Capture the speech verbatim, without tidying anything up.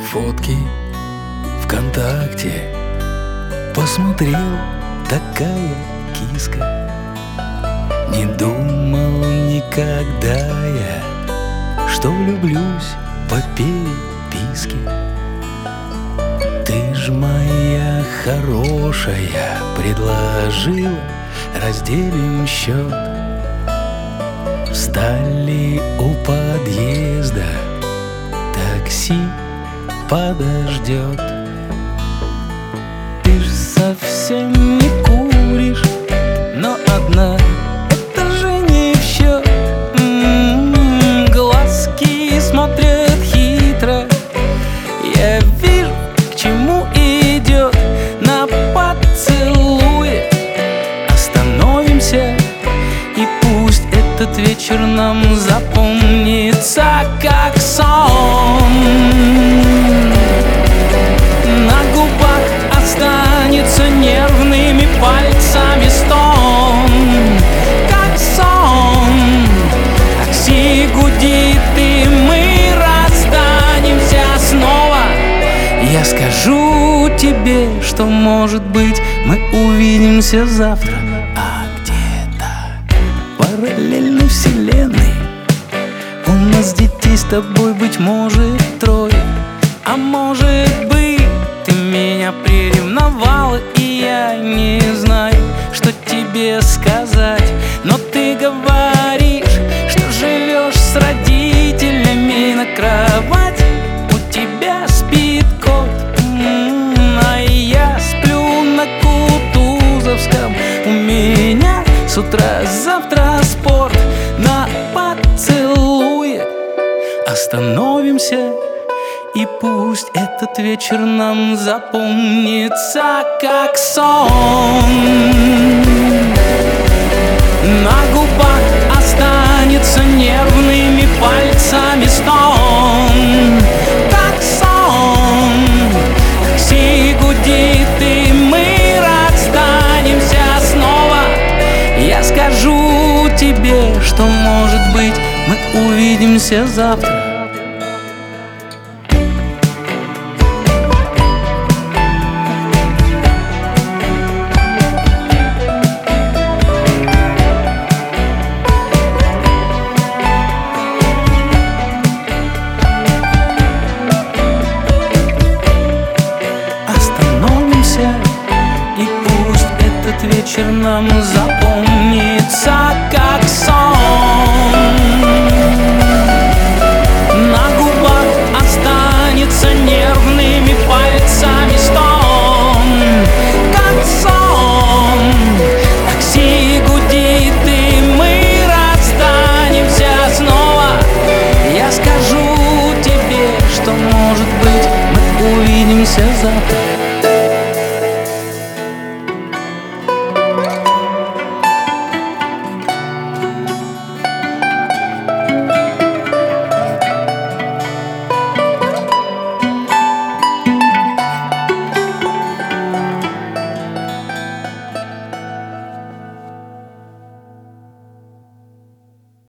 фотки ВКонтакте, посмотрел, такая киска. Не думал никогда я, что влюблюсь по переписке. Ты ж, моя хорошая, предложила, разделим счет. Встали у подъезда, такси подождет. Ты ж совсем не куришь, но одна это же не в счет. М-м-м, глазки смотрят хитро, я вижу, к чему идет. На поцелуе остановимся, и пусть этот вечер нам запомнится как сон. На губах останется нервными пальцами стон, как сон. Такси гудит, и мы расстанемся снова. Я скажу тебе, что, может быть, мы увидимся завтра, а где-то в параллельной вселенной у нас детей с тобой, быть может, трое. А может быть, ты меня приревновала, и я не знаю, что тебе сказать. Но ты говоришь, что живешь с родителями на кровати, у тебя спит кот, м-м, а я сплю на Кутузовском. У меня с утра завтра спорт. На поцелуе остановимся, и пусть этот вечер нам запомнится как сон. На губах останется нервными пальцами стон, как сон. Такси гудит, и мы расстанемся снова. Я скажу тебе, что, может быть, мы увидимся завтра. И пусть этот вечер нам запомнится как сон. На губах останется нервными пальцами стон, как сон. Такси гудит, и мы расстанемся снова. Я скажу тебе, что, может быть, мы увидимся завтра.